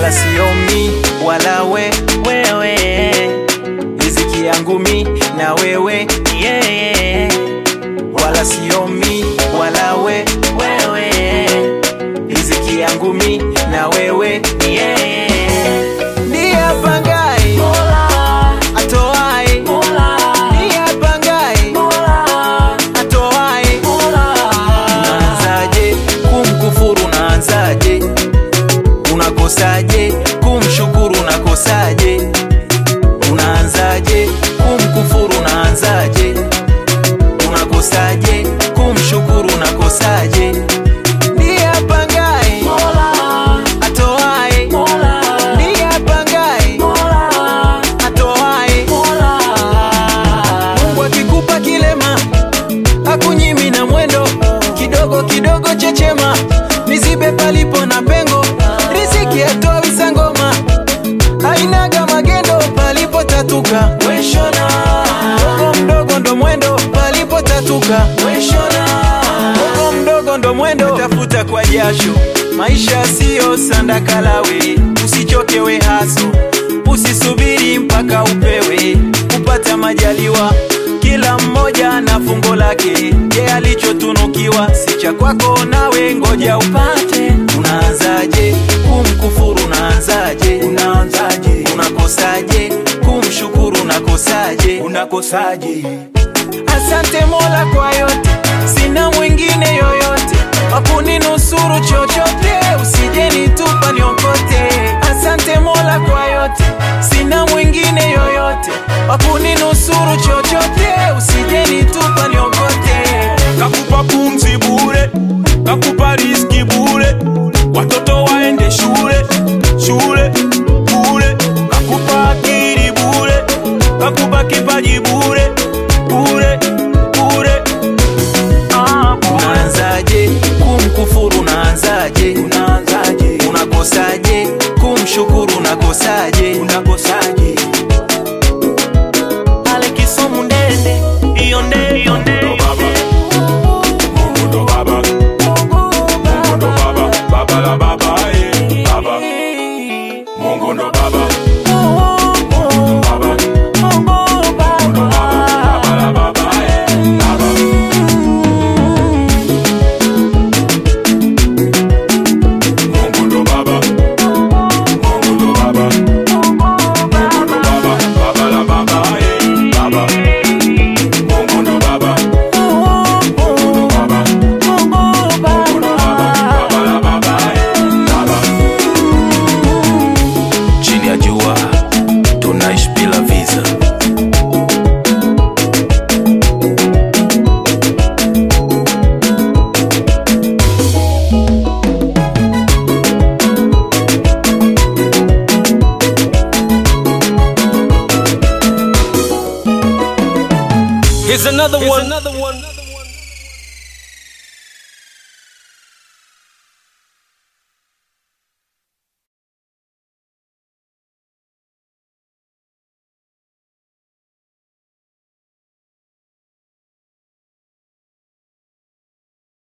wala sio mi wala wewe, riziki yangu mi na wewe, yeah. Wala sio mi wala wewe, riziki yangu mi na wewe, yeah. Ndiye apangaye atoaye, ndiye apangaye atoaye. Unaanzaje kumkufuru, unaanzaje? Unakosaje kumshukuru, unakosaje? Unaanzaje kumkufuru, unaanzaje? Unakosaje kumshukuru, unakosaje? Ndiye apangaye atoaye, ndiye apangaye atoaye. Mungu akikupa kilema hakunyimi na mwendo, kidogo kidogo chechema, nizibe palipo na pengo. Riziki atoa sangoma, hainaga magendo, palipo tatuka weshona. Mdogo mdogo ndo mwendo, palipo tatuka weshona. Mdogo mdogo ndo mwendo, tafuta kwa jasho, maisha sio sandakalawe. Usichokewe haso, usisubiri mpaka upewe, kupata majaliwa. Kila mmoja na fungo lake, je alichotunukiwa si cha kwako, nawe ngoja upate. Unaanzaje kumkufuru, unaanzaje? Unakosaje kumshukuru, unakosaje? Asante Mola kwa yote, sina mwingine yoyote wakuninusuru chochote, usije nitupa niokote. Asante Mola kwa yote, sina mwingine yoyote wakuninusuru chochote, usije nitupa niokote. Kakupa pumzi bure, kakupa riziki bure, watoto waende shule bure. Kakupa akili bure, kakupa kipaji bure. Unaanzaje kumkufuru, unaanzaje? Unakosaje kumshukuru, unakosaje? Ale kisomu ndende ionde Mungu ndo baba, Mungu ndo baba, baba la baba, baba. Mungu ndo baba, Here's another one.